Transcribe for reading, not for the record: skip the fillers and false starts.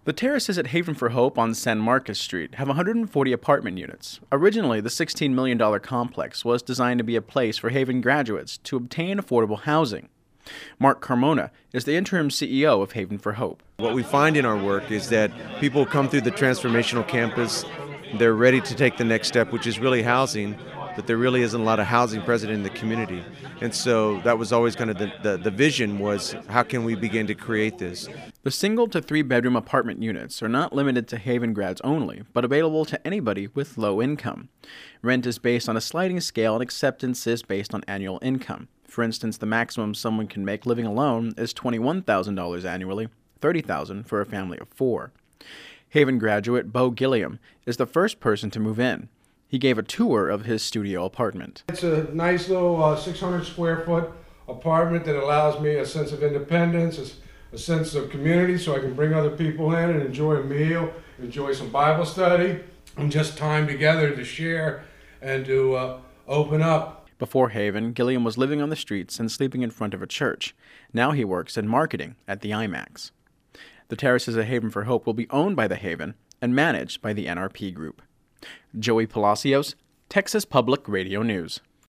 The terraces at Haven for Hope on San Marcos Street have 140 apartment units. Originally, the $16 million complex was designed to be a place for Haven graduates to obtain affordable housing. Mark Carmona is the interim CEO of Haven for Hope. What we find in our work is that people come through the transformational campus, they're ready to take the next step, which is really housing, but there really isn't a lot of housing present in the community. And so that was always kind of the vision was, how can we begin to create this? The single to three-bedroom apartment units are not limited to Haven grads only, but available to anybody with low income. Rent is based on a sliding scale and acceptance is based on annual income. For instance, the maximum someone can make living alone is $21,000 annually, $30,000 for a family of four. Haven graduate Bo Gilliam is the first person to move in. He gave a tour of his studio apartment. It's a nice little 600 square foot apartment that allows me a sense of independence, a sense of community, so I can bring other people in and enjoy a meal, enjoy some Bible study, and just time together to share and to open up. Before Haven, Gilliam was living on the streets and sleeping in front of a church. Now he works in marketing at the IMAX. The terraces at Haven for Hope will be owned by the Haven and managed by the NRP Group. Joey Palacios, Texas Public Radio News.